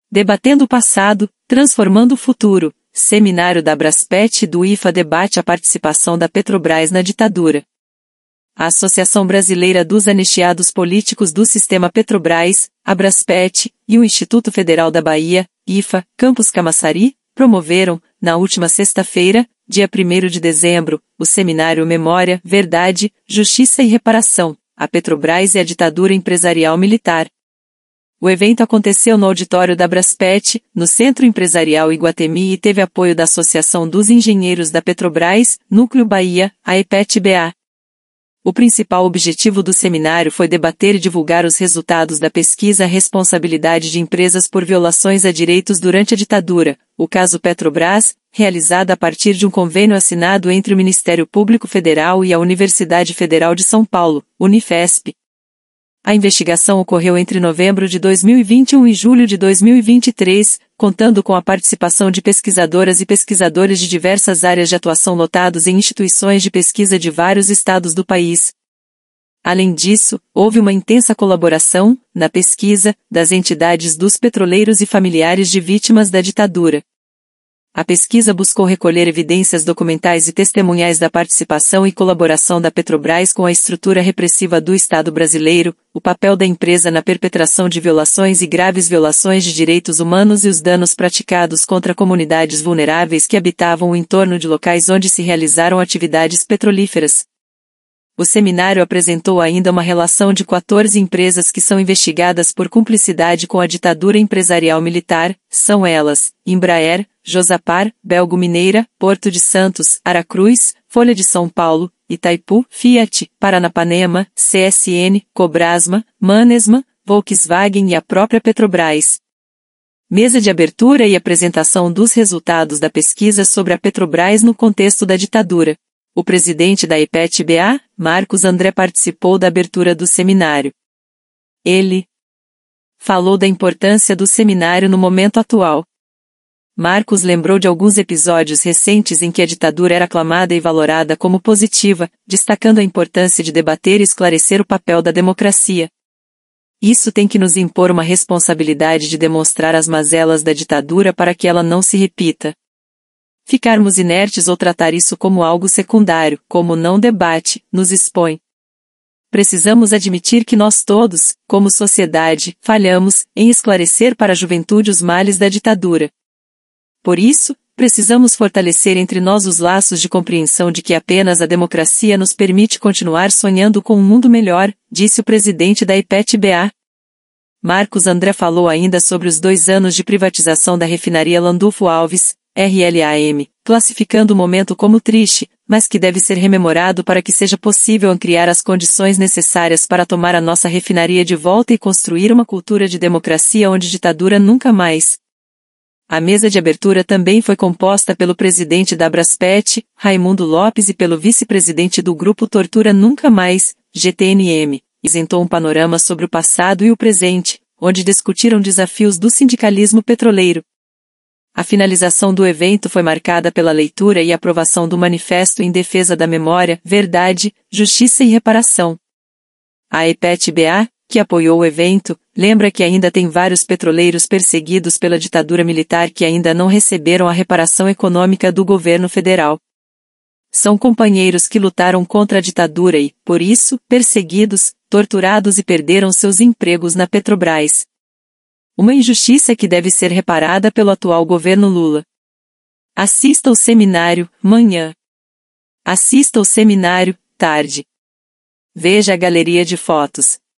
Debatendo o passado, transformando o futuro. Seminário da Abraspet e do IFA debate a participação da Petrobras na ditadura. A Associação Brasileira dos Anistiados Políticos do Sistema Petrobras, Abraspet, e o Instituto Federal da Bahia, IFA, Campus Camaçari, promoveram, na última sexta-feira, dia 1º de dezembro, o seminário Memória, Verdade, Justiça e Reparação, a Petrobras e a Ditadura Empresarial Militar. O evento aconteceu no auditório da Abraspet, no Centro Empresarial Iguatemi e teve apoio da Associação dos Engenheiros da Petrobras, Núcleo Bahia, a EPET-BA. O principal objetivo do seminário foi debater e divulgar os resultados da pesquisa Responsabilidade de Empresas por Violações a Direitos durante a Ditadura, o caso Petrobras, realizada a partir de um convênio assinado entre o Ministério Público Federal e a Universidade Federal de São Paulo, Unifesp. A investigação ocorreu entre novembro de 2021 e julho de 2023, contando com a participação de pesquisadoras e pesquisadores de diversas áreas de atuação lotados em instituições de pesquisa de vários estados do país. Além disso, houve uma intensa colaboração, na pesquisa, das entidades dos petroleiros e familiares de vítimas da ditadura. A pesquisa buscou recolher evidências documentais e testemunhais da participação e colaboração da Petrobras com a estrutura repressiva do Estado brasileiro, o papel da empresa na perpetração de violações e graves violações de direitos humanos e os danos praticados contra comunidades vulneráveis que habitavam o entorno de locais onde se realizaram atividades petrolíferas. O seminário apresentou ainda uma relação de 14 empresas que são investigadas por cumplicidade com a ditadura empresarial militar, são elas, Embraer, Josapar, Belgo Mineira, Porto de Santos, Aracruz, Folha de São Paulo, Itaipu, Fiat, Paranapanema, CSN, Cobrasma, Manesma, Volkswagen e a própria Petrobras. Mesa de abertura e apresentação dos resultados da pesquisa sobre a Petrobras no contexto da ditadura. O presidente da EPET-BA, Marcos André, participou da abertura do seminário. Ele falou da importância do seminário no momento atual. Marcos lembrou de alguns episódios recentes em que a ditadura era aclamada e valorada como positiva, destacando a importância de debater e esclarecer o papel da democracia. Isso tem que nos impor uma responsabilidade de demonstrar as mazelas da ditadura para que ela não se repita. Ficarmos inertes ou tratar isso como algo secundário, como não debate, nos expõe. Precisamos admitir que nós todos, como sociedade, falhamos em esclarecer para a juventude os males da ditadura. Por isso, precisamos fortalecer entre nós os laços de compreensão de que apenas a democracia nos permite continuar sonhando com um mundo melhor, disse o presidente da EPET-BA. Marcos André falou ainda sobre os 2 anos de privatização da refinaria Landulfo Alves, RLAM, classificando o momento como triste, mas que deve ser rememorado para que seja possível criar as condições necessárias para tomar a nossa refinaria de volta e construir uma cultura de democracia onde ditadura nunca mais. A mesa de abertura também foi composta pelo presidente da Abraspet, Raimundo Lopes, e pelo vice-presidente do Grupo Tortura Nunca Mais, GTNM, apresentou um panorama sobre o passado e o presente, onde discutiram desafios do sindicalismo petroleiro. A finalização do evento foi marcada pela leitura e aprovação do Manifesto em Defesa da Memória, Verdade, Justiça e Reparação. A EPET-BA, que apoiou o evento, lembra que ainda tem vários petroleiros perseguidos pela ditadura militar que ainda não receberam a reparação econômica do governo federal. São companheiros que lutaram contra a ditadura e, por isso, perseguidos, torturados e perderam seus empregos na Petrobras. Uma injustiça que deve ser reparada pelo atual governo Lula. Assista ao seminário, manhã. Assista ao seminário, tarde. Veja a galeria de fotos.